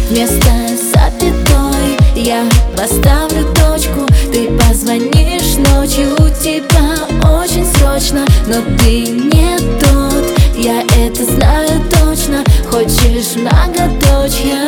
вместо запятой я поставлю точку. Ты позвонишь ночью, тебя очень срочно, но ты не тот, я это знаю точно. Хочешь многоточья,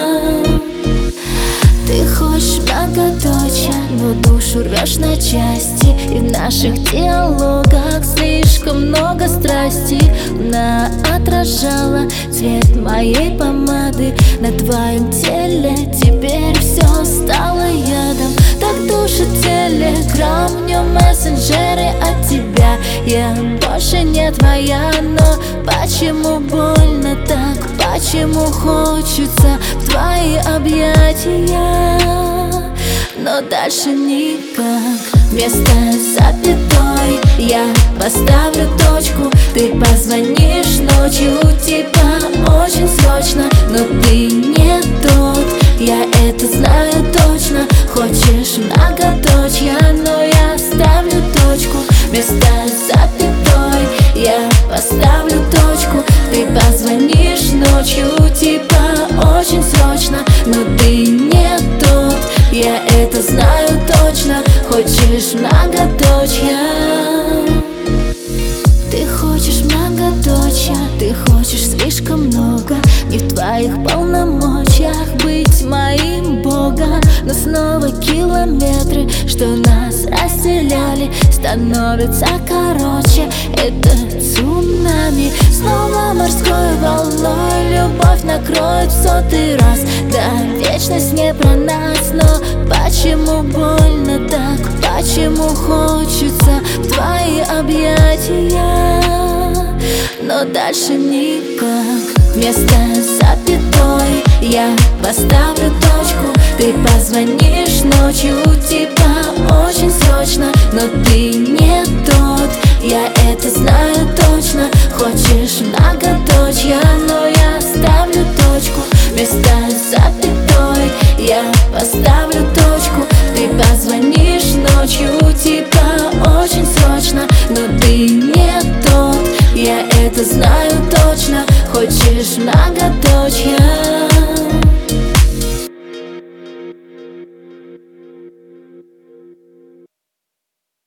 ты хочешь многоточья, но душу рвешь на части. И в наших диалогах слишком много страсти. Луна отражала цвет моей помады на твоем теле. Теперь все стало ядом. Так душит телеграм, в нем мессенджеры от тебя. Я больше не твоя, но почему больно так? Почему хочется в твои объятия, но дальше никак? Вместо запятой я поставлю точку. Ты позвонишь ночью, тебя очень срочно, но ты не тот, я это знаю точно. Хочешь многоточья, но я ставлю точку. Вместо запятой я поставлю точку. Ты позвонишь ночью, тебя очень срочно, но ты не тот, я это знаю точно. Хочешь многоточья, ты хочешь многоточья, ты хочешь слишком много. Не в твоих полномочиях быть моим богом. Но снова километры, что нас разделяли, становятся короче. Это цунами, снова морской волной. Любовь накроет в 100-й раз. Да, вечность не про нас, но почему больно так? Почему хочется в твои объятия, но дальше никак? Вместо запятой я поставлю точку. Ты позвонишь ночью, тебя очень срочно, но ты не тот, я это знаю точно. Хочешь многоточья, но я ставлю точку. Вместо запятой я поставлю точку. Ты позвонишь ночью, тебя очень срочно, но ты не тот, я это знаю точно. Хочешь многоточья,